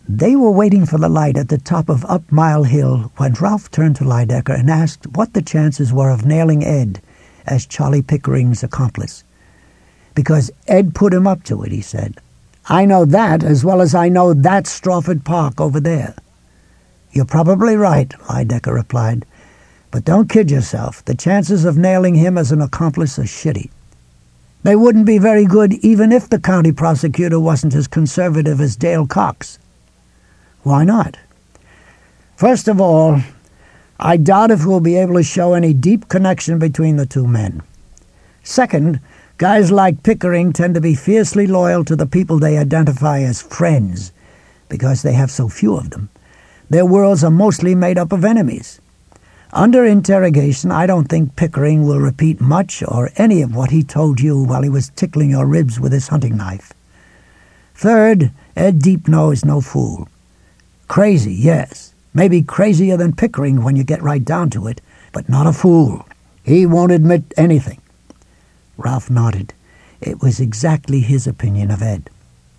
They were waiting for the light at the top of Up Mile Hill when Ralph turned to Lydecker and asked what the chances were of nailing Ed as Charlie Pickering's accomplice. "Because Ed put him up to it," he said. "I know that as well as I know that Strawford Park over there." "You're probably right," Lydecker replied. "But don't kid yourself. The chances of nailing him as an accomplice are shitty. They wouldn't be very good even if the county prosecutor wasn't as conservative as Dale Cox." "Why not?" "First of all, I doubt if we'll be able to show any deep connection between the two men. Second, guys like Pickering tend to be fiercely loyal to the people they identify as friends because they have so few of them. Their worlds are mostly made up of enemies. Under interrogation, I don't think Pickering will repeat much or any of what he told you while he was tickling your ribs with his hunting knife. Third, Ed Deepno is no fool. Crazy, yes. Maybe crazier than Pickering when you get right down to it, but not a fool. He won't admit anything." Ralph nodded. It was exactly his opinion of Ed.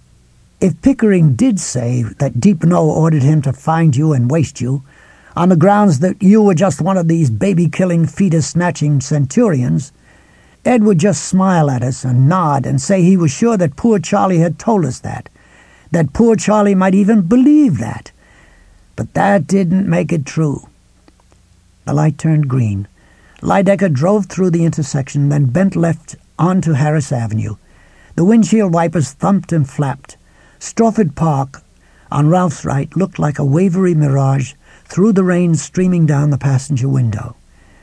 "If Pickering did say that Deepno ordered him to find you and waste you, on the grounds that you were just one of these baby-killing, fetus-snatching centurions, Ed would just smile at us and nod and say he was sure that poor Charlie had told us that poor Charlie might even believe that. But that didn't make it true." The light turned green. Lydecker drove through the intersection, then bent left onto Harris Avenue. The windshield wipers thumped and flapped. Strawford Park, on Ralph's right, looked like a wavery mirage through the rain streaming down the passenger window.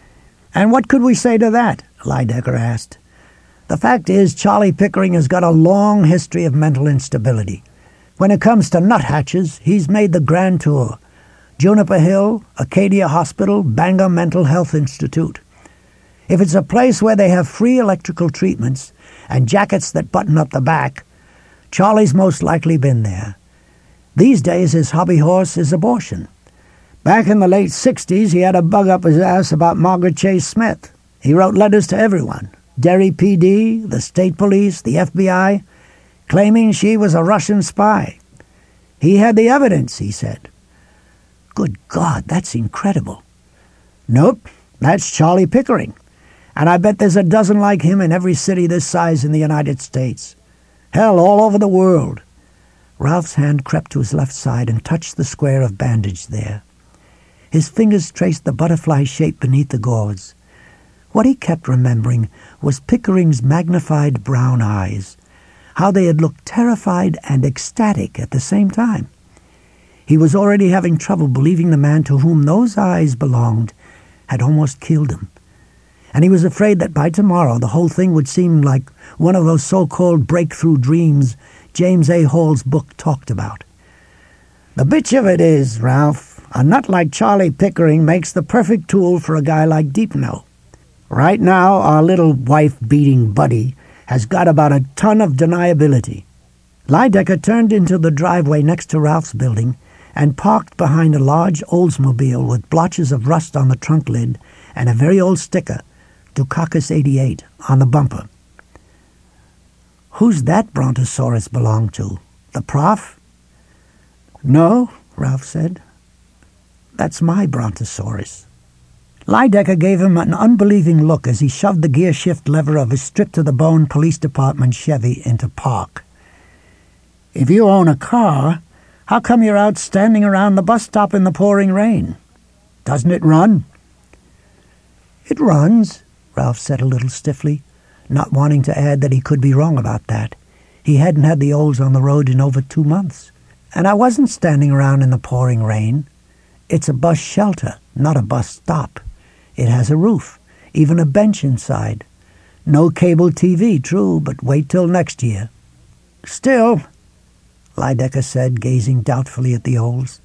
"And what could we say to that?" Lydecker asked. "The fact is, Charlie Pickering has got a long history of mental instability. When it comes to nuthatches, he's made the grand tour. Juniper Hill, Acadia Hospital, Bangor Mental Health Institute. If it's a place where they have free electrical treatments and jackets that button up the back, Charlie's most likely been there. These days his hobby horse is abortion. Back in the late 60s, he had a bug up his ass about Margaret Chase Smith. He wrote letters to everyone, Derry PD, the state police, the FBI, claiming she was a Russian spy. He had the evidence, he said." "Good God, that's incredible." "Nope, that's Charlie Pickering. And I bet there's a dozen like him in every city this size in the United States. Hell, all over the world." Ralph's hand crept to his left side and touched the square of bandage there. His fingers traced the butterfly shape beneath the gauze. What he kept remembering was Pickering's magnified brown eyes, how they had looked terrified and ecstatic at the same time. He was already having trouble believing the man to whom those eyes belonged had almost killed him. And he was afraid that by tomorrow the whole thing would seem like one of those so-called breakthrough dreams James A. Hall's book talked about. "The bitch of it is, Ralph, a nut like Charlie Pickering makes the perfect tool for a guy like Deepno. Right now, our little wife-beating buddy has got about a ton of deniability." Lydecker turned into the driveway next to Ralph's building and parked behind a large Oldsmobile with blotches of rust on the trunk lid and a very old sticker, Dukakis 88, on the bumper. "Who's that Brontosaurus belong to? The Prof?" "No," Ralph said. "That's my Brontosaurus." Lydecker gave him an unbelieving look as he shoved the gear shift lever of his stripped-to-the-bone police department Chevy into park. "If you own a car, how come you're out standing around the bus stop in the pouring rain? Doesn't it run?" "It runs," Ralph said a little stiffly, not wanting to add that he could be wrong about that. He hadn't had the Olds on the road in over 2 months. "And I wasn't standing around in the pouring rain. It's a bus shelter, not a bus stop. It has a roof, even a bench inside. No cable TV, true, but wait till next year." "Still," Lydecker said, gazing doubtfully at the Olds.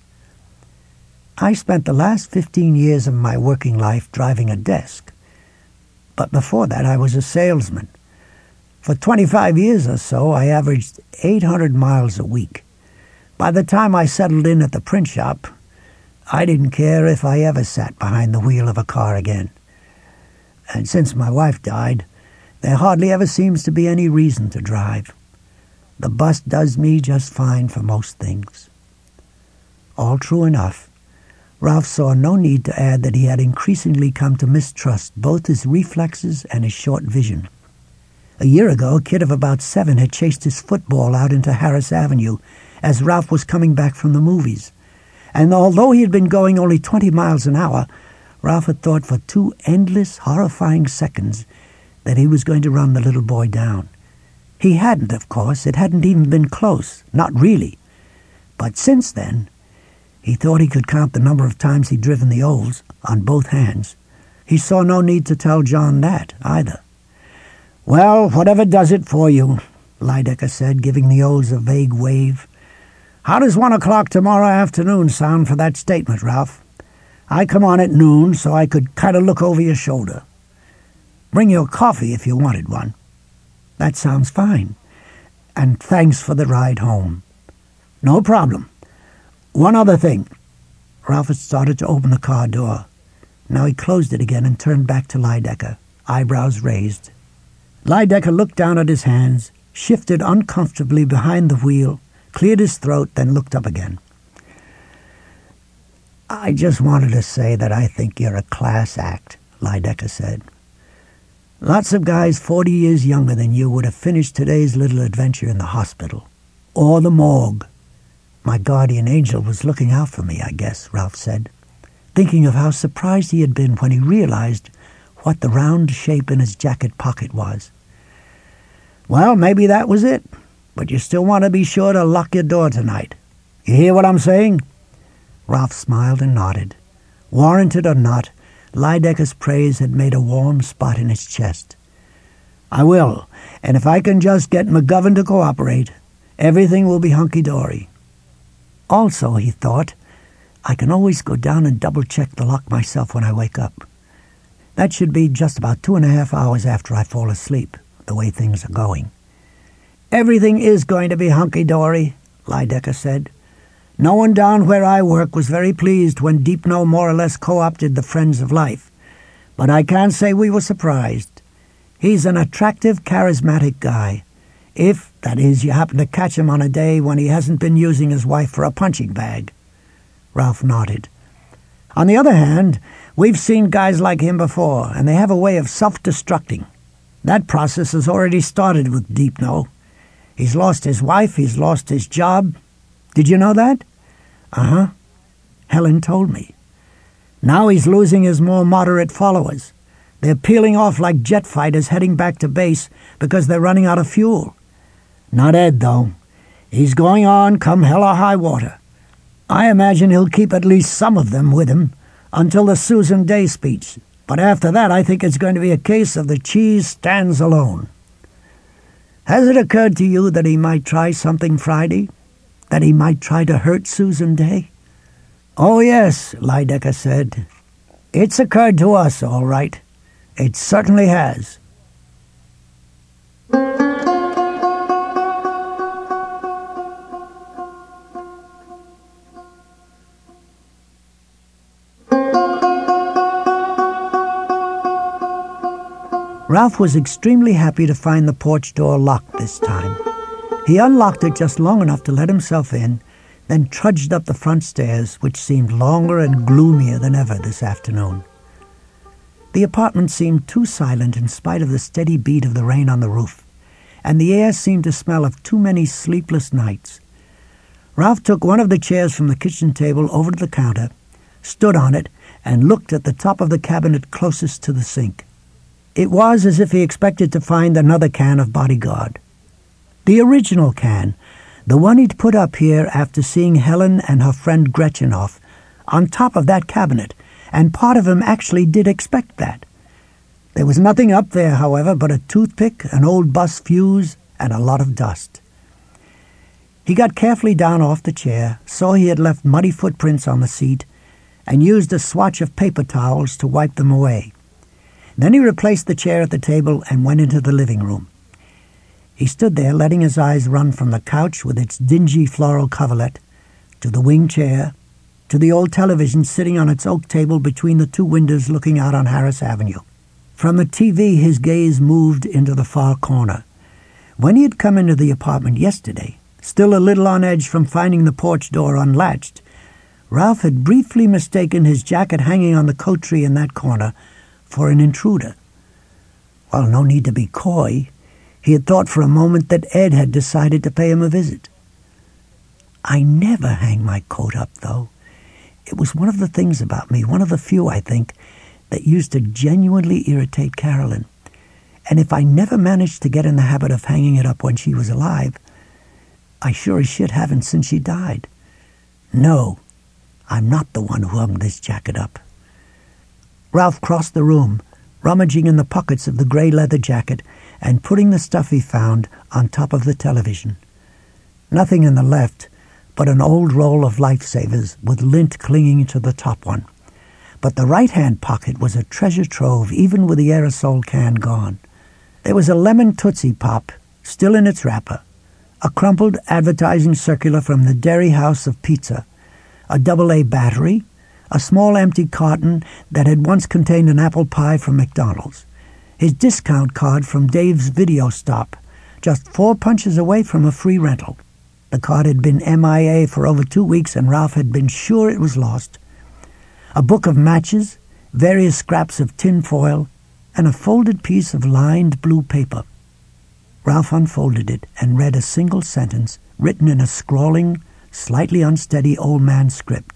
"I spent the last 15 years of my working life driving a desk. But before that I was a salesman. For 25 years or so I averaged 800 miles a week. By the time I settled in at the print shop, I didn't care if I ever sat behind the wheel of a car again. And since my wife died, there hardly ever seems to be any reason to drive. The bus does me just fine for most things." All true enough. Ralph saw no need to add that he had increasingly come to mistrust both his reflexes and his short vision. A year ago, a kid of about 7 had chased his football out into Harris Avenue as Ralph was coming back from the movies. And although he had been going only 20 miles an hour, Ralph had thought for 2 endless, horrifying seconds that he was going to run the little boy down. He hadn't, of course. It hadn't even been close. Not really. But since then, he thought he could count the number of times he'd driven the Olds on both hands. He saw no need to tell John that, either. "Well, whatever does it for you," Lydecker said, giving the Olds a vague wave. "How does 1 o'clock tomorrow afternoon sound for that statement, Ralph? I come on at noon, so I could kind of look over your shoulder. Bring your coffee if you wanted one." "That sounds fine. And thanks for the ride home." "No problem. One other thing." Ralph had started to open the car door. Now he closed it again and turned back to Lydecker, eyebrows raised. Lydecker looked down at his hands, shifted uncomfortably behind the wheel, cleared his throat, then looked up again. "I just wanted to say that I think you're a class act," Lydecker said. "Lots of guys 40 years younger than you would have finished today's little adventure in the hospital. Or the morgue." "My guardian angel was looking out for me, I guess," Ralph said, thinking of how surprised he had been when he realized what the round shape in his jacket pocket was. "Well, maybe that was it. But you still want to be sure to lock your door tonight. You hear what I'm saying?" Ralph smiled and nodded. Warranted or not, Lydecker's praise had made a warm spot in his chest. "I will, and if I can just get McGovern to cooperate, everything will be hunky-dory. Also," he thought, "I can always go down and double-check the lock myself when I wake up. That should be just about 2.5 hours after I fall asleep, the way things are going." "Everything is going to be hunky-dory," Lydecker said. "No one down where I work was very pleased when Deepno more or less co-opted the Friends of Life, but I can't say we were surprised. He's an attractive, charismatic guy, if, that is, you happen to catch him on a day when he hasn't been using his wife for a punching bag." Ralph nodded. "On the other hand, we've seen guys like him before, and they have a way of self-destructing. That process has already started with Deepno. He's lost his wife, he's lost his job. Did you know that?" "Uh-huh. Helen told me. Now he's losing his more moderate followers. They're peeling off like jet fighters heading back to base because they're running out of fuel. Not Ed, though. He's going on come hell or high water. I imagine he'll keep at least some of them with him until the Susan Day speech, but after that I think it's going to be a case of the cheese stands alone. Has it occurred to you that he might try something Friday? That he might try to hurt Susan Day?" "Oh, yes," Lydecker said. "It's occurred to us, all right. It certainly has." Ralph was extremely happy to find the porch door locked this time. He unlocked it just long enough to let himself in, then trudged up the front stairs, which seemed longer and gloomier than ever this afternoon. The apartment seemed too silent in spite of the steady beat of the rain on the roof, and the air seemed to smell of too many sleepless nights. Ralph took one of the chairs from the kitchen table over to the counter, stood on it, and looked at the top of the cabinet closest to the sink. It was as if he expected to find another can of Bodyguard. The original can, the one he'd put up here after seeing Helen and her friend Gretchen off, on top of that cabinet, and part of him actually did expect that. There was nothing up there, however, but a toothpick, an old bus fuse, and a lot of dust. He got carefully down off the chair, saw he had left muddy footprints on the seat, and used a swatch of paper towels to wipe them away. Then he replaced the chair at the table and went into the living room. He stood there, letting his eyes run from the couch with its dingy floral coverlet, to the wing chair, to the old television sitting on its oak table between the 2 windows looking out on Harris Avenue. From the TV his gaze moved into the far corner. When he had come into the apartment yesterday, still a little on edge from finding the porch door unlatched, Ralph had briefly mistaken his jacket hanging on the coat tree in that corner for an intruder. Well, no need to be coy. He had thought for a moment that Ed had decided to pay him a visit. I never hang my coat up, though. It was one of the things about me, one of the few, I think, that used to genuinely irritate Carolyn. And if I never managed to get in the habit of hanging it up when she was alive, I sure as shit haven't since she died. No, I'm not the one who hung this jacket up. Ralph crossed the room, rummaging in the pockets of the gray leather jacket and putting the stuff he found on top of the television. Nothing in the left but an old roll of lifesavers with lint clinging to the top one. But the right-hand pocket was a treasure trove, even with the aerosol can gone. There was a lemon Tootsie Pop, still in its wrapper, a crumpled advertising circular from the Dairy House of Pizza, a AA battery, a small empty carton that had once contained an apple pie from McDonald's, his discount card from Dave's Video Stop, just 4 punches away from a free rental. The card had been MIA for over 2 weeks, and Ralph had been sure it was lost. A book of matches, various scraps of tin foil, and a folded piece of lined blue paper. Ralph unfolded it and read a single sentence written in a scrawling, slightly unsteady old man script.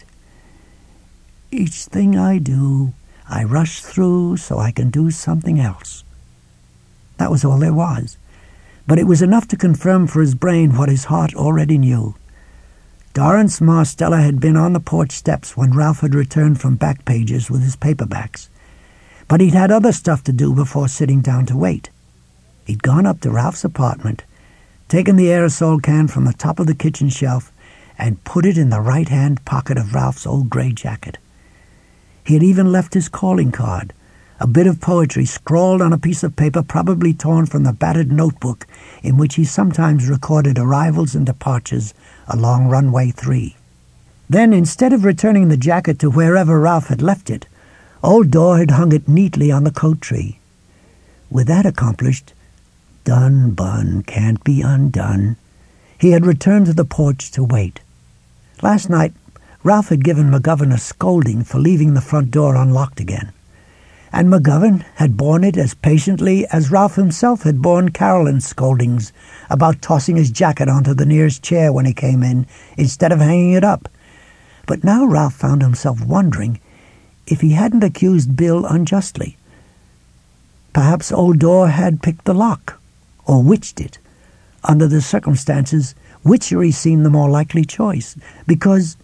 Each thing I do, I rush through so I can do something else. That was all there was, but it was enough to confirm for his brain what his heart already knew. Dorrance Marstella had been on the porch steps when Ralph had returned from Backpages with his paperbacks, but he'd had other stuff to do before sitting down to wait. He'd gone up to Ralph's apartment, taken the aerosol can from the top of the kitchen shelf, and put it in the right-hand pocket of Ralph's old gray jacket. He had even left his calling card, a bit of poetry scrawled on a piece of paper probably torn from the battered notebook in which he sometimes recorded arrivals and departures along Runway 3. Then, instead of returning the jacket to wherever Ralph had left it, old Dorr had hung it neatly on the coat tree. With that accomplished, done bun can't be undone, he had returned to the porch to wait. Last night, Ralph had given McGovern a scolding for leaving the front door unlocked again, and McGovern had borne it as patiently as Ralph himself had borne Carolyn's scoldings about tossing his jacket onto the nearest chair when he came in instead of hanging it up. But now Ralph found himself wondering if he hadn't accused Bill unjustly. Perhaps old Dorr had picked the lock, or witched it. Under the circumstances, witchery seemed the more likely choice, because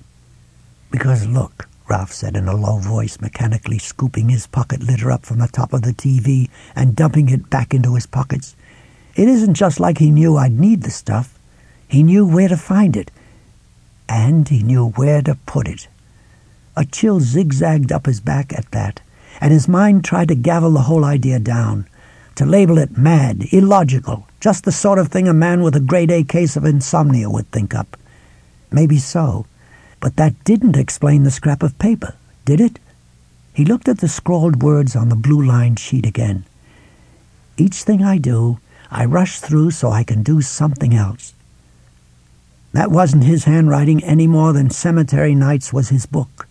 look, Ralph said in a low voice, mechanically scooping his pocket litter up from the top of the TV and dumping it back into his pockets. It isn't just like he knew I'd need the stuff. He knew where to find it, and he knew where to put it. A chill zigzagged up his back at that, and his mind tried to gavel the whole idea down, to label it mad, illogical, just the sort of thing a man with a grade-A case of insomnia would think up. Maybe so. But that didn't explain the scrap of paper, did it? He looked at the scrawled words on the blue-lined sheet again. Each thing I do, I rush through so I can do something else. That wasn't his handwriting any more than Cemetery Nights was his book.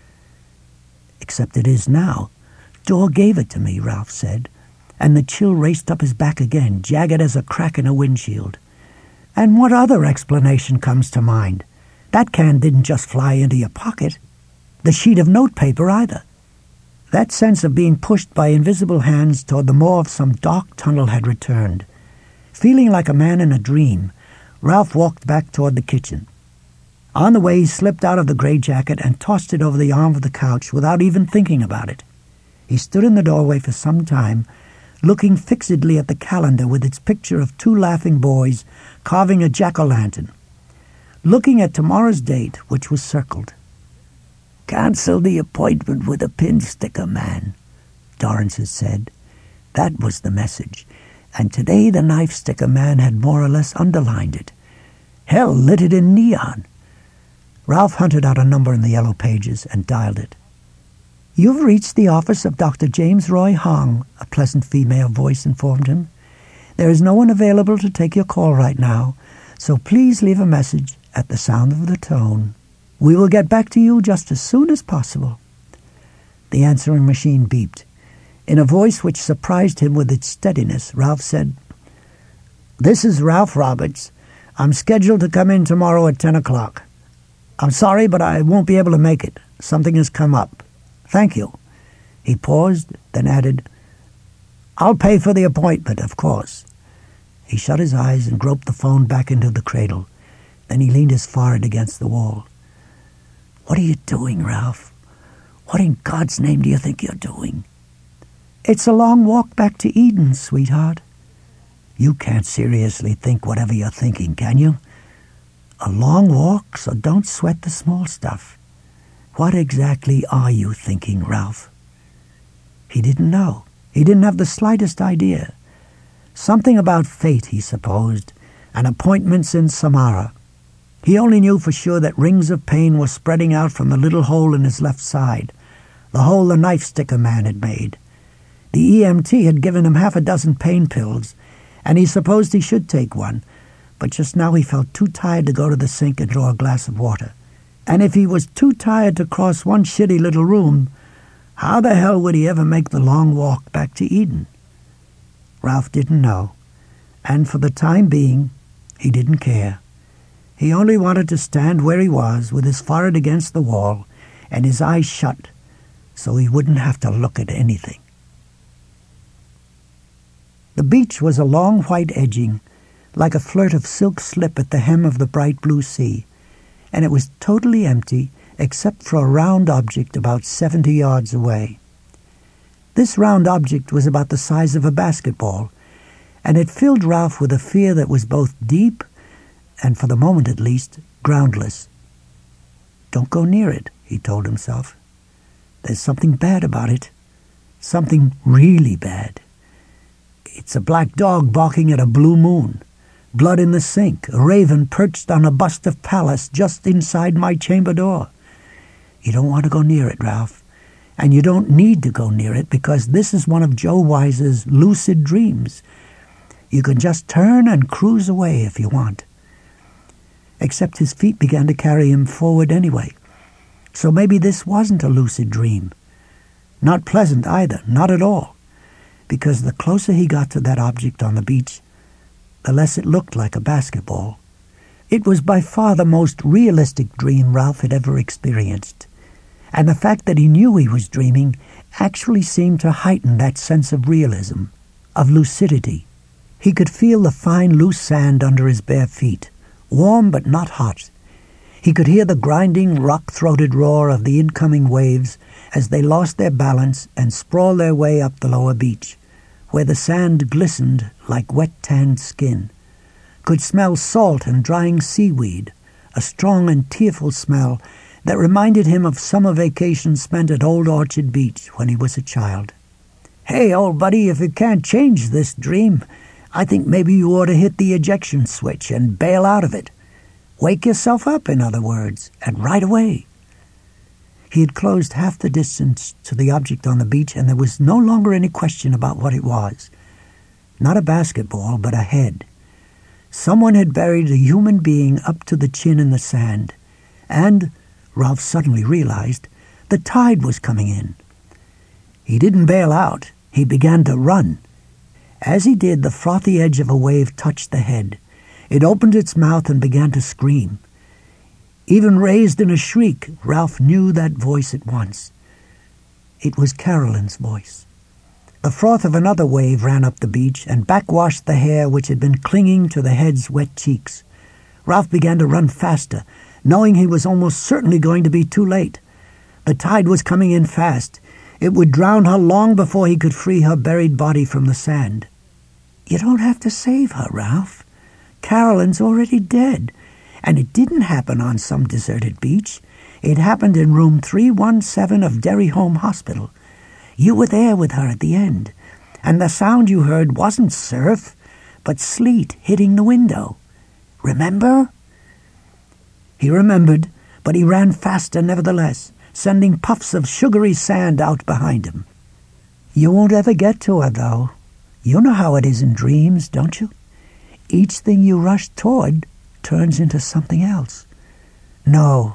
Except it is now. Dorr gave it to me, Ralph said, and the chill raced up his back again, jagged as a crack in a windshield. And what other explanation comes to mind? That can didn't just fly into your pocket. The sheet of notepaper either. That sense of being pushed by invisible hands toward the maw of some dark tunnel had returned. Feeling like a man in a dream, Ralph walked back toward the kitchen. On the way, he slipped out of the gray jacket and tossed it over the arm of the couch without even thinking about it. He stood in the doorway for some time, looking fixedly at the calendar with its picture of 2 laughing boys carving a jack-o'-lantern. Looking at tomorrow's date, which was circled. "Cancel the appointment with a pin-sticker man," Dorrance had said. That was the message, and today the knife-sticker man had more or less underlined it. Hell, lit it in neon. Ralph hunted out a number in the yellow pages and dialed it. "You've reached the office of Dr. James Roy Hong," a pleasant female voice informed him. "There is no one available to take your call right now, so please leave a message at the sound of the tone." We will get back to you just as soon as possible." The answering machine beeped. In a voice which surprised him with its steadiness, Ralph said, "This is Ralph Roberts. I'm scheduled to come in tomorrow at 10 o'clock. I'm sorry, but I won't be able to make it. Something has come up. Thank you." He paused, then added, "I'll pay for the appointment, of course." He shut his eyes and groped the phone back into the cradle. Then he leaned his forehead against the wall. "What are you doing, Ralph? What in God's name do you think you're doing?" "It's a long walk back to Eden, sweetheart." "You can't seriously think whatever you're thinking, can you?" "A long walk, so don't sweat the small stuff." "What exactly are you thinking, Ralph?" He didn't know. He didn't have the slightest idea. Something about fate, he supposed, and appointments in Samara. He only knew for sure that rings of pain were spreading out from the little hole in his left side, the hole the knife-sticker man had made. The EMT had given him 6 pain pills, and he supposed he should take one, but just now he felt too tired to go to the sink and draw a glass of water. And if he was too tired to cross one shitty little room, how the hell would he ever make the long walk back to Eden? Ralph didn't know, and for the time being, he didn't care. He only wanted to stand where he was with his forehead against the wall and his eyes shut so he wouldn't have to look at anything. The beach was a long white edging, like a flirt of silk slip at the hem of the bright blue sea, and it was totally empty except for a round object about 70 yards away. This round object was about the size of a basketball, and it filled Ralph with a fear that was both deep and, for the moment at least, groundless. "Don't go near it," he told himself. "There's something bad about it. Something really bad. It's a black dog barking at a blue moon, blood in the sink, a raven perched on a bust of Pallas just inside my chamber door. You don't want to go near it, Ralph, and you don't need to go near it because this is one of Joe Wise's lucid dreams. You can just turn and cruise away if you want." Except his feet began to carry him forward anyway. So maybe this wasn't a lucid dream. Not pleasant either, not at all, because the closer he got to that object on the beach, the less it looked like a basketball. It was by far the most realistic dream Ralph had ever experienced, and the fact that he knew he was dreaming actually seemed to heighten that sense of realism, of lucidity. He could feel the fine loose sand under his bare feet, warm but not hot. He could hear the grinding, rock-throated roar of the incoming waves as they lost their balance and sprawled their way up the lower beach, where the sand glistened like wet tanned skin. Could smell salt and drying seaweed, a strong and tearful smell that reminded him of summer vacations spent at Old Orchard Beach when he was a child. "Hey, old buddy, if you can't change this dream, I think maybe you ought to hit the ejection switch and bail out of it. Wake yourself up, in other words, and right away." He had closed half the distance to the object on the beach, and there was no longer any question about what it was. Not a basketball, but a head. Someone had buried a human being up to the chin in the sand, and, Ralph suddenly realized, the tide was coming in. He didn't bail out. He began to run. As he did, the frothy edge of a wave touched the head. It opened its mouth and began to scream. Even raised in a shriek, Ralph knew that voice at once. It was Carolyn's voice. The froth of another wave ran up the beach and backwashed the hair which had been clinging to the head's wet cheeks. Ralph began to run faster, knowing he was almost certainly going to be too late. The tide was coming in fast. It would drown her long before he could free her buried body from the sand. "You don't have to save her, Ralph. Carolyn's already dead. And it didn't happen on some deserted beach. It happened in room 317 of Derry Home Hospital. You were there with her at the end, and the sound you heard wasn't surf, but sleet hitting the window. Remember?" He remembered, but he ran faster nevertheless, sending puffs of sugary sand out behind him. "You won't ever get to her, though. You know how it is in dreams, don't you? Each thing you rush toward turns into something else. No,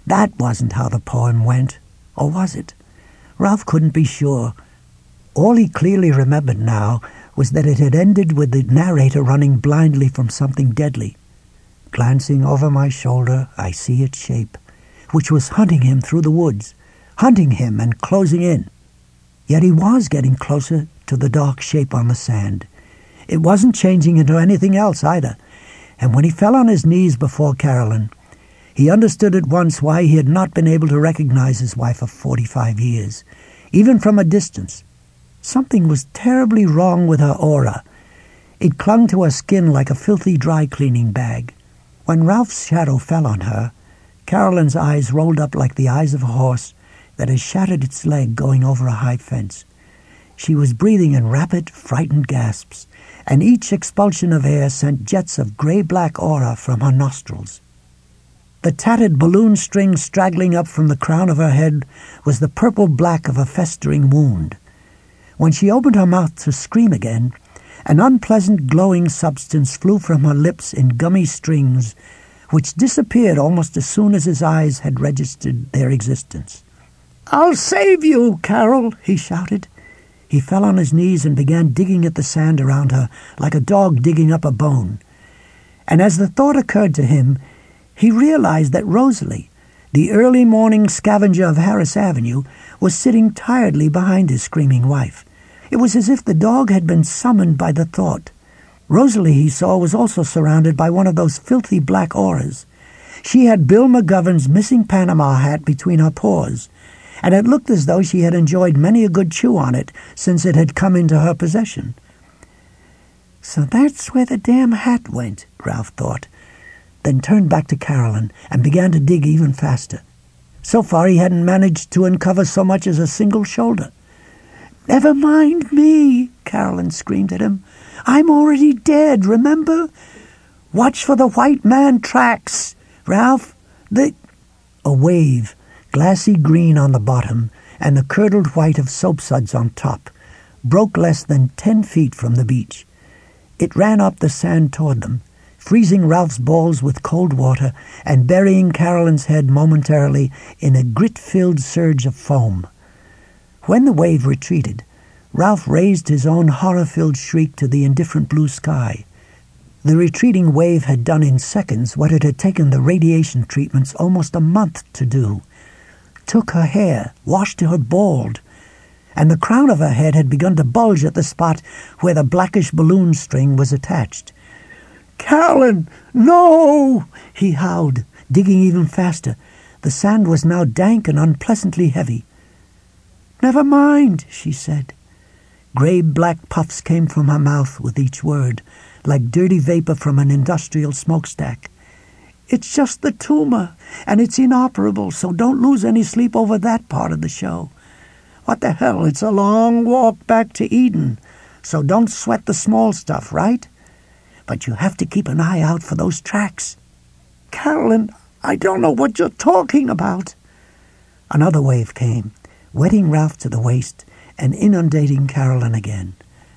That wasn't how the poem went, or was it? Ralph couldn't be sure. All he clearly remembered now was that it had ended with the narrator running blindly from something deadly. Glancing over my shoulder, I see its shape, which was hunting him through the woods, hunting him and closing in. Yet he was getting closer to the dark shape on the sand. It wasn't changing into anything else either, and when he fell on his knees before Carolyn, he understood at once why he had not been able to recognize his wife of 45 years, even from a distance. Something was terribly wrong with her aura. It clung to her skin like a filthy dry-cleaning bag. When Ralph's shadow fell on her, Carolyn's eyes rolled up like the eyes of a horse that has shattered its leg going over a high fence. She was breathing in rapid, frightened gasps, and each expulsion of air sent jets of gray-black aura from her nostrils. The tattered balloon string straggling up from the crown of her head was the purple-black of a festering wound. When she opened her mouth to scream again, an unpleasant glowing substance flew from her lips in gummy strings, which disappeared almost as soon as his eyes had registered their existence. "I'll save you, Carol," he shouted. He fell on his knees and began digging at the sand around her like a dog digging up a bone. And as the thought occurred to him, he realized that Rosalie, the early morning scavenger of Harris Avenue, was sitting tiredly behind his screaming wife. It was as if the dog had been summoned by the thought. Rosalie, he saw, was also surrounded by one of those filthy black auras. She had Bill McGovern's missing Panama hat between her paws, and it looked as though she had enjoyed many a good chew on it since it had come into her possession. So that's where the damn hat went, Ralph thought, then turned back to Carolyn and began to dig even faster. So far he hadn't managed to uncover so much as a single shoulder. "Never mind me," Carolyn screamed at him. "I'm already dead, remember? Watch for the white man tracks, Ralph. A wave, glassy green on the bottom and the curdled white of soapsuds on top, broke less than 10 feet from the beach. It ran up the sand toward them, freezing Ralph's balls with cold water and burying Carolyn's head momentarily in a grit-filled surge of foam. When the wave retreated, Ralph raised his own horror-filled shriek to the indifferent blue sky. The retreating wave had done in seconds what it had taken the radiation treatments almost a month to do. Took her hair, washed her bald, and the crown of her head had begun to bulge at the spot where the blackish balloon string was attached. "Carolyn, no!" he howled, digging even faster. The sand was now dank and unpleasantly heavy. "Never mind," she said. Gray-black puffs came from her mouth with each word, like dirty vapor from an industrial smokestack. "It's just the tumor, and it's inoperable, so don't lose any sleep over that part of the show. What the hell, it's a long walk back to Eden, so don't sweat the small stuff, right? But you have to keep an eye out for those tracks." "Carolyn, I don't know what you're talking about." Another wave came, wetting Ralph to the waist and inundating Carolyn again.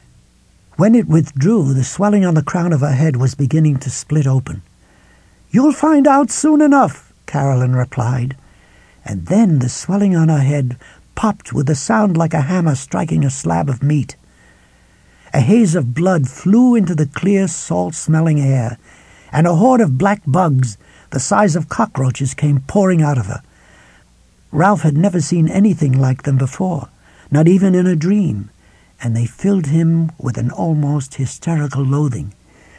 When it withdrew, the swelling on the crown of her head was beginning to split open. "You'll find out soon enough," Carolyn replied. And then the swelling on her head popped with a sound like a hammer striking a slab of meat. A haze of blood flew into the clear, salt-smelling air, and a horde of black bugs, the size of cockroaches, came pouring out of her. Ralph had never seen anything like them before, not even in a dream, and they filled him with an almost hysterical loathing.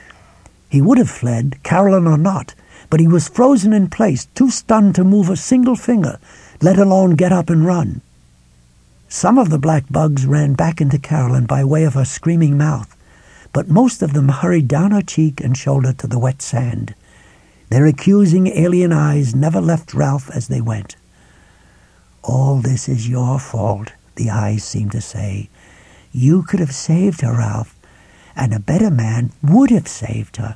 He would have fled, Carolyn or not, but he was frozen in place, too stunned to move a single finger, let alone get up and run. Some of the black bugs ran back into Carolyn by way of her screaming mouth, but most of them hurried down her cheek and shoulder to the wet sand. Their accusing alien eyes never left Ralph as they went. "All this is your fault," the eyes seemed to say. "You could have saved her, Ralph, and a better man would have saved her."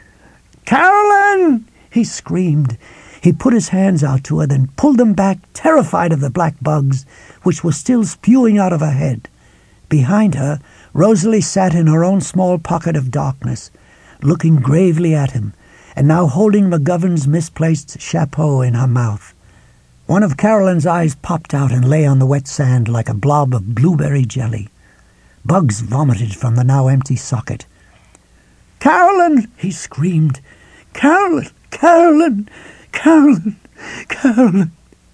"Carolyn!" he screamed. He put his hands out to her, then pulled them back, terrified of the black bugs, which were still spewing out of her head. Behind her, Rosalie sat in her own small pocket of darkness, looking gravely at him, and now holding McGovern's misplaced chapeau in her mouth. One of Carolyn's eyes popped out and lay on the wet sand like a blob of blueberry jelly. Bugs vomited from the now empty socket. "Carolyn!" he screamed. "Carolyn! Carolyn! Carolyn! Carolyn!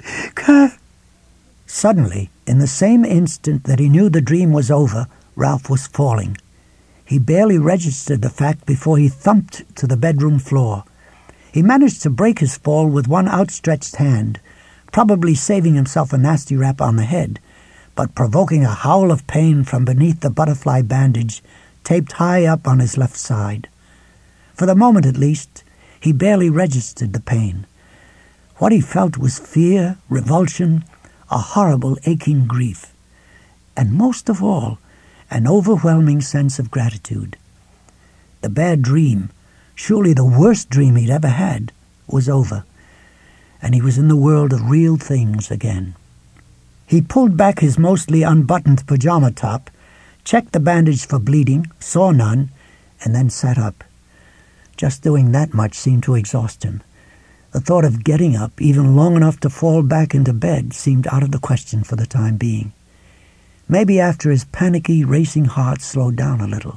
Suddenly, in the same instant that he knew the dream was over, Ralph was falling. He barely registered the fact before he thumped to the bedroom floor. He managed to break his fall with one outstretched hand, probably saving himself a nasty rap on the head, but provoking a howl of pain from beneath the butterfly bandage taped high up on his left side. For the moment, at least, he barely registered the pain. What he felt was fear, revulsion, a horrible aching grief, and most of all, an overwhelming sense of gratitude. The bad dream, surely the worst dream he'd ever had, was over, and he was in the world of real things again. He pulled back his mostly unbuttoned pajama top, checked the bandage for bleeding, saw none, and then sat up. Just doing that much seemed to exhaust him. The thought of getting up, even long enough to fall back into bed, seemed out of the question for the time being. Maybe after his panicky, racing heart slowed down a little.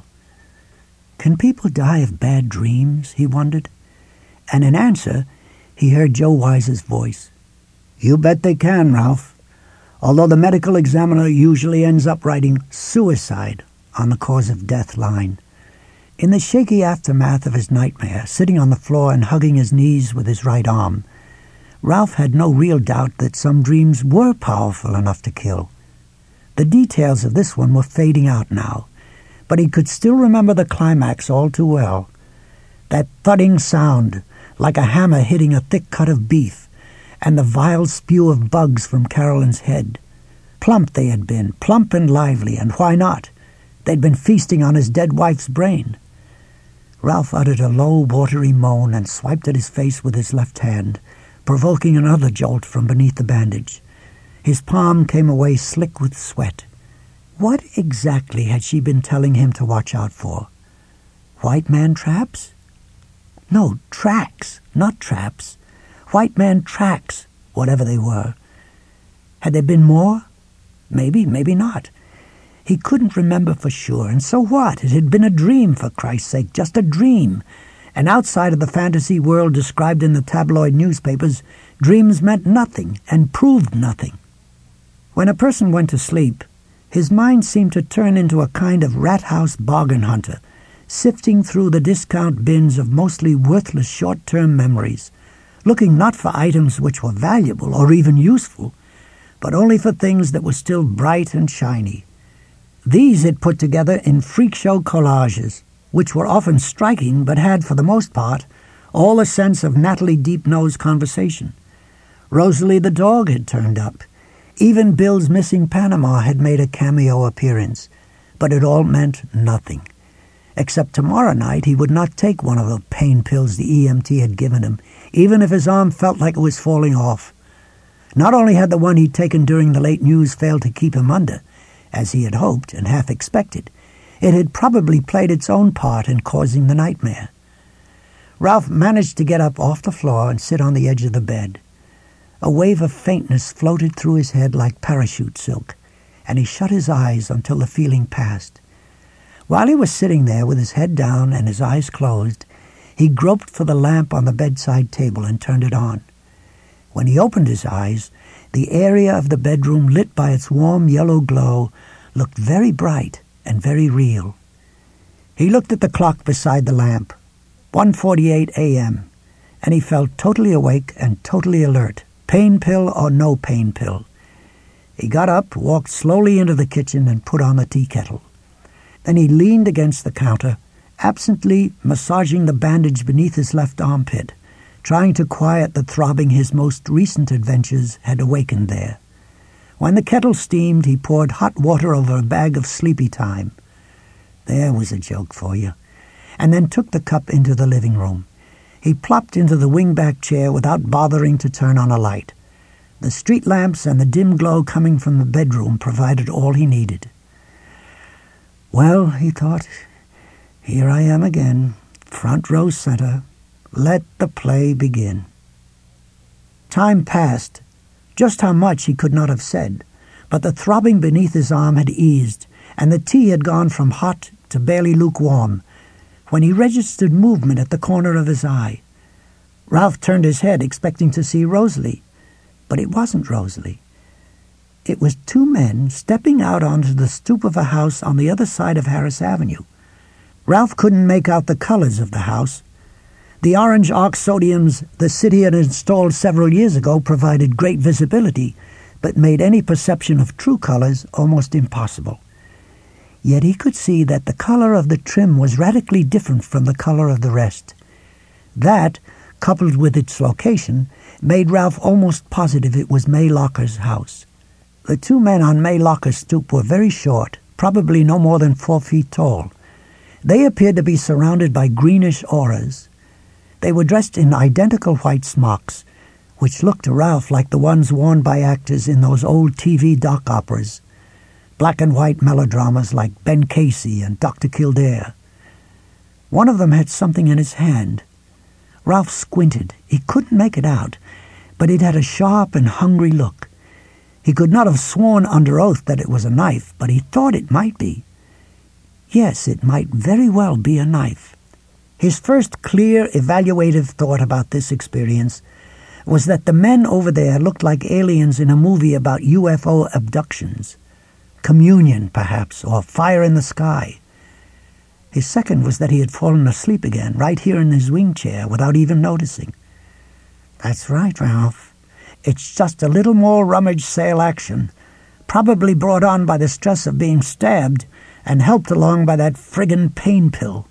Can people die of bad dreams, he wondered? And in answer, he heard Joe Wise's voice. "You bet they can, Ralph. Although the medical examiner usually ends up writing suicide on the cause of death line." In the shaky aftermath of his nightmare, sitting on the floor and hugging his knees with his right arm, Ralph had no real doubt that some dreams were powerful enough to kill. The details of this one were fading out now, but he could still remember the climax all too well. That thudding sound, like a hammer hitting a thick cut of beef, and the vile spew of bugs from Carolyn's head. Plump they had been, plump and lively, and why not? They'd been feasting on his dead wife's brain. Ralph uttered a low, watery moan and swiped at his face with his left hand, provoking another jolt from beneath the bandage. His palm came away slick with sweat. What exactly had she been telling him to watch out for? White man traps? No, tracks, not traps. White man tracks, whatever they were. Had there been more? Maybe, maybe not. He couldn't remember for sure, and so what? It had been a dream, for Christ's sake, just a dream. And outside of the fantasy world described in the tabloid newspapers, dreams meant nothing and proved nothing. When a person went to sleep, his mind seemed to turn into a kind of rat-house bargain hunter, sifting through the discount bins of mostly worthless short-term memories, looking not for items which were valuable or even useful, but only for things that were still bright and shiny. These it put together in freak-show collages, which were often striking but had, for the most part, all the sense of Natalie Deep-Nose conversation. Rosalie the dog had turned up. Even Bill's missing Panama had made a cameo appearance, but it all meant nothing. Except tomorrow night he would not take one of the pain pills the EMT had given him, even if his arm felt like it was falling off. Not only had the one he'd taken during the late news failed to keep him under, as he had hoped and half expected, it had probably played its own part in causing the nightmare. Ralph managed to get up off the floor and sit on the edge of the bed. A wave of faintness floated through his head like parachute silk, and he shut his eyes until the feeling passed. While he was sitting there with his head down and his eyes closed, he groped for the lamp on the bedside table and turned it on. When he opened his eyes, the area of the bedroom lit by its warm yellow glow looked very bright and very real. He looked at the clock beside the lamp, 1:48 a.m., and he felt totally awake and totally alert, pain pill or no pain pill. He got up, walked slowly into the kitchen, and put on the tea kettle. Then he leaned against the counter, absently massaging the bandage beneath his left armpit, trying to quiet the throbbing his most recent adventures had awakened there. When the kettle steamed, he poured hot water over a bag of Sleepy Time. There was a joke for you. And then took the cup into the living room. He plopped into the wingback chair without bothering to turn on a light. The street lamps and the dim glow coming from the bedroom provided all he needed. Well, he thought, here I am again, front row center. Let the play begin. Time passed, Just how much he could not have said, but the throbbing beneath his arm had eased, and the tea had gone from hot to barely lukewarm, when he registered movement at the corner of his eye. Ralph turned his head, expecting to see Rosalie, but it wasn't Rosalie. It was two men stepping out onto the stoop of a house on the other side of Harris Avenue. Ralph couldn't make out the colors of the house. The orange arc sodiums the city had installed several years ago provided great visibility, but made any perception of true colors almost impossible. Yet he could see that the color of the trim was radically different from the color of the rest. That, coupled with its location, made Ralph almost positive it was May Locker's house. The two men on May Locker's stoop were very short, probably no more than 4 feet tall. They appeared to be surrounded by greenish auras. They were dressed in identical white smocks, which looked to Ralph like the ones worn by actors in those old TV doc operas, black and white melodramas like Ben Casey and Dr. Kildare. One of them had something in his hand. Ralph squinted. He couldn't make it out, but it had a sharp and hungry look. He could not have sworn under oath that it was a knife, but he thought it might be. Yes, it might very well be a knife. His first clear, evaluative thought about this experience was that the men over there looked like aliens in a movie about UFO abductions. Communion, perhaps, or Fire in the Sky. His second was that he had fallen asleep again, right here in his wing chair, without even noticing. That's right, Ralph. It's just a little more rummage sale action, probably brought on by the stress of being stabbed and helped along by that friggin' pain pill.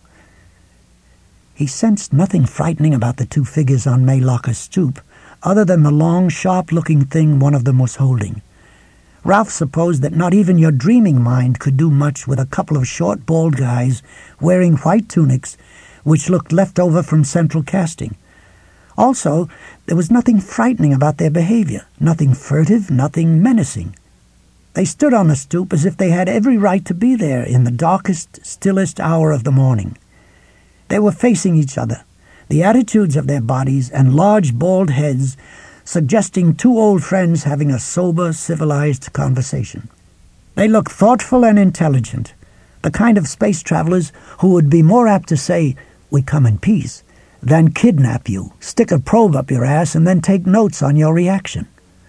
He sensed nothing frightening about the two figures on May Locker's stoop, other than the long, sharp-looking thing one of them was holding. Ralph supposed that not even your dreaming mind could do much with a couple of short, bald guys wearing white tunics which looked left over from central casting. Also, there was nothing frightening about their behavior, nothing furtive, nothing menacing. They stood on the stoop as if they had every right to be there in the darkest, stillest hour of the morning. They were facing each other, the attitudes of their bodies and large, bald heads suggesting two old friends having a sober, civilized conversation. They looked thoughtful and intelligent, the kind of space travelers who would be more apt to say, "We come in peace," than kidnap you, stick a probe up your ass, and then take notes on your reaction.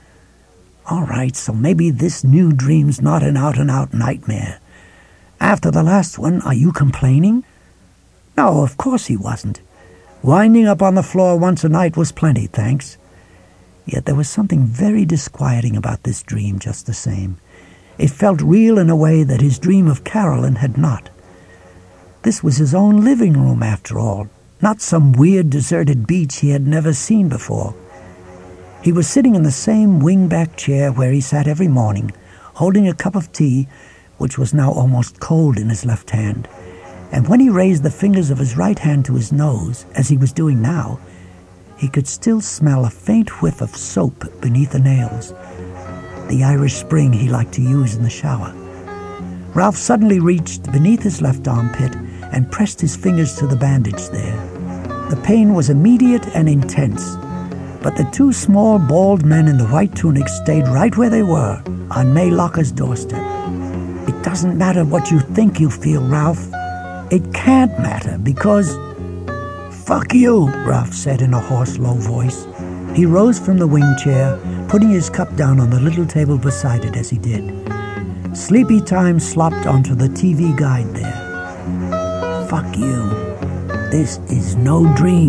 All right, so maybe this new dream's not an out-and-out nightmare. After the last one, are you complaining? No, of course he wasn't. Winding up on the floor once a night was plenty, thanks. Yet there was something very disquieting about this dream just the same. It felt real in a way that his dream of Carolyn had not. This was his own living room, after all, not some weird deserted beach he had never seen before. He was sitting in the same wing-back chair where he sat every morning, holding a cup of tea, which was now almost cold in his left hand, and when he raised the fingers of his right hand to his nose, as he was doing now, he could still smell a faint whiff of soap beneath the nails, the Irish Spring he liked to use in the shower. Ralph suddenly reached beneath his left armpit and pressed his fingers to the bandage there. The pain was immediate and intense, but the two small, bald men in the white tunics stayed right where they were, on May Locker's doorstep. It doesn't matter what you think you feel, Ralph. It can't matter, because... "Fuck you," Ralph said in a hoarse, low voice. He rose from the wing chair, putting his cup down on the little table beside it as he did. Sleepy Time slopped onto the TV guide there. Fuck you. This is no dream.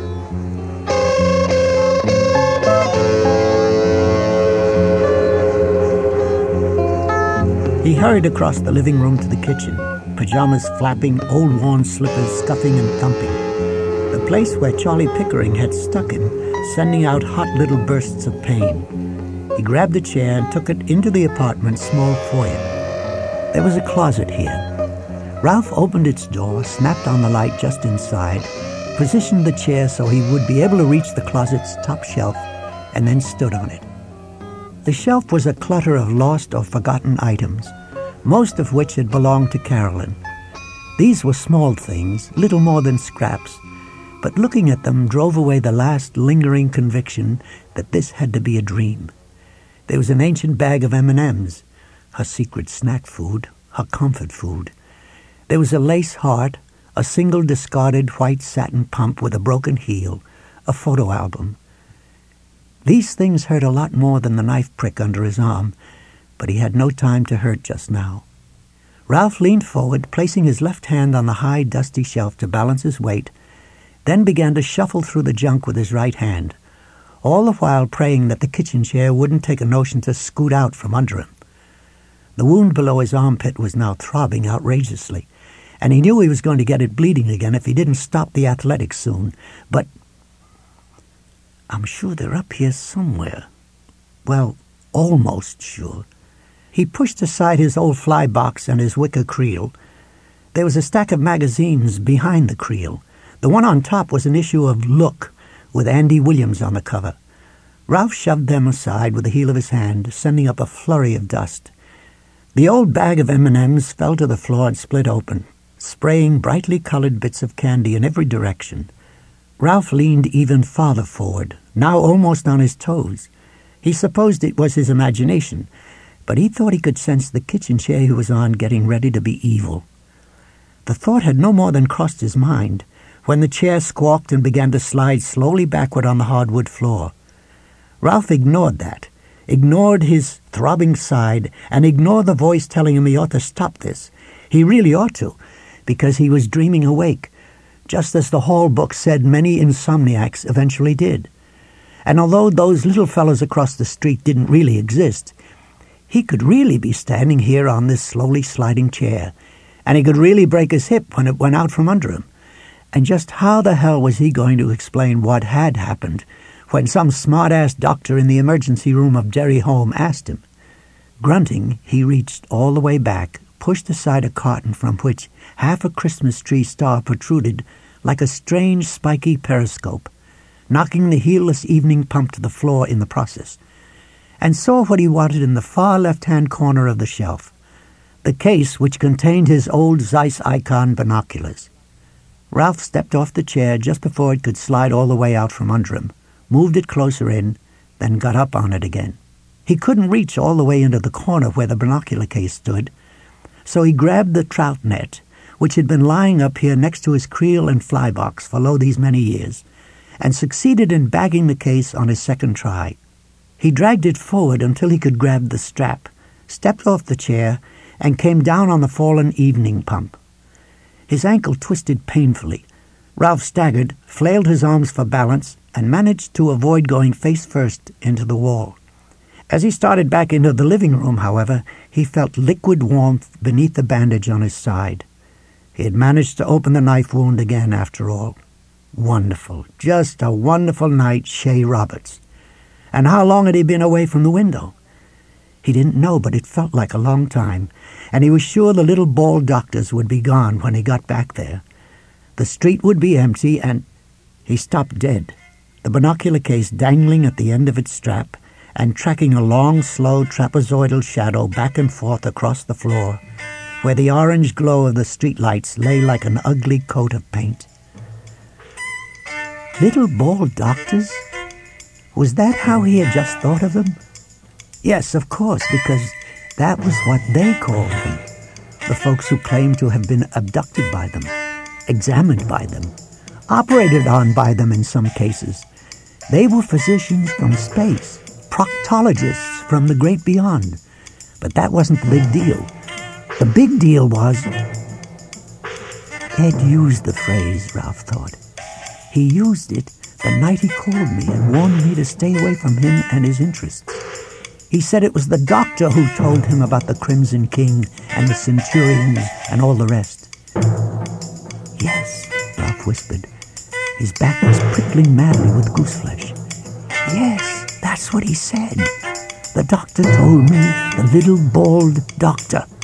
He hurried across the living room to the kitchen, pajamas flapping, old worn slippers scuffing and thumping. The place where Charlie Pickering had stuck him, sending out hot little bursts of pain. He grabbed a chair and took it into the apartment's small foyer. There was a closet here. Ralph opened its door, snapped on the light just inside, positioned the chair so he would be able to reach the closet's top shelf, and then stood on it. The shelf was a clutter of lost or forgotten items, most of which had belonged to Carolyn. These were small things, little more than scraps, but looking at them drove away the last lingering conviction that this had to be a dream. There was an ancient bag of M&Ms, her secret snack food, her comfort food. There was a lace heart, a single discarded white satin pump with a broken heel, a photo album. These things hurt a lot more than the knife prick under his arm, but he had no time to hurt just now. Ralph leaned forward, placing his left hand on the high, dusty shelf to balance his weight, then began to shuffle through the junk with his right hand, all the while praying that the kitchen chair wouldn't take a notion to scoot out from under him. The wound below his armpit was now throbbing outrageously, and he knew he was going to get it bleeding again if he didn't stop the athletics soon. But I'm sure they're up here somewhere. Well, almost sure. He pushed aside his old fly box and his wicker creel. There was a stack of magazines behind the creel. The one on top was an issue of Look, with Andy Williams on the cover. Ralph shoved them aside with the heel of his hand, sending up a flurry of dust. The old bag of M&Ms fell to the floor and split open, spraying brightly colored bits of candy in every direction. Ralph leaned even farther forward, now almost on his toes. He supposed it was his imagination, but he thought he could sense the kitchen chair he was on getting ready to be evil. The thought had no more than crossed his mind when the chair squawked and began to slide slowly backward on the hardwood floor. Ralph ignored that, ignored his throbbing side, and ignored the voice telling him he ought to stop this. He really ought to, because he was dreaming awake, just as the hall book said many insomniacs eventually did. And although those little fellows across the street didn't really exist, he could really be standing here on this slowly sliding chair, and he could really break his hip when it went out from under him. And just how the hell was he going to explain what had happened when some smart-ass doctor in the emergency room of Derry Home asked him? Grunting, he reached all the way back, pushed aside a carton from which half a Christmas tree star protruded like a strange spiky periscope, knocking the heelless evening pump to the floor in the process, and saw what he wanted in the far left-hand corner of the shelf, the case which contained his old Zeiss Icon binoculars. Ralph stepped off the chair just before it could slide all the way out from under him, moved it closer in, then got up on it again. He couldn't reach all the way into the corner where the binocular case stood, so he grabbed the trout net, which had been lying up here next to his creel and fly box for lo these many years, and succeeded in bagging the case on his second try. He dragged it forward until he could grab the strap, stepped off the chair, and came down on the fallen evening pump. His ankle twisted painfully. Ralph staggered, flailed his arms for balance, and managed to avoid going face first into the wall. As he started back into the living room, however, he felt liquid warmth beneath the bandage on his side. He had managed to open the knife wound again, after all. Wonderful, just a wonderful night, Shay Roberts. And how long had he been away from the window? He didn't know, but it felt like a long time, and he was sure the little bald doctors would be gone when he got back there. The street would be empty, and he stopped dead, the binocular case dangling at the end of its strap and tracking a long, slow trapezoidal shadow back and forth across the floor, where the orange glow of the streetlights lay like an ugly coat of paint. Little bald doctors? Was that how he had just thought of them? Yes, of course, because that was what they called them, the folks who claimed to have been abducted by them, examined by them, operated on by them in some cases. They were physicians from space, proctologists from the great beyond. But that wasn't the big deal. The big deal was... Ed used the phrase, Ralph thought. He used it the night he called me and warned me to stay away from him and his interests. He said it was the doctor who told him about the Crimson King and the Centurions and all the rest. Yes, Ralph whispered. His back was prickling madly with gooseflesh. Yes, that's what he said. The doctor told me, the little bald doctor.